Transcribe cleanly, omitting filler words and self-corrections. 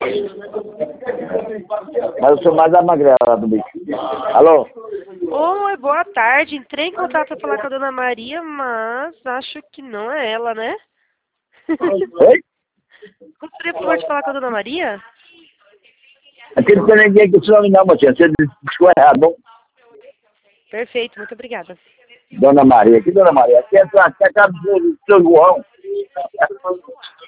Mas eu sou mais a magrela lá do bicho. Alô? Oi, boa tarde. Entrei em contato para falar com a dona Maria, mas acho que não é ela, né? Oi? Gostaria, por favor, de falar com a dona Maria? Aqui não tem ninguém com esse nome não, mocinha. Você buscou errado, bom? Perfeito, muito obrigada. Dona Maria. Que Dona Maria? Aqui é a casa do seu João.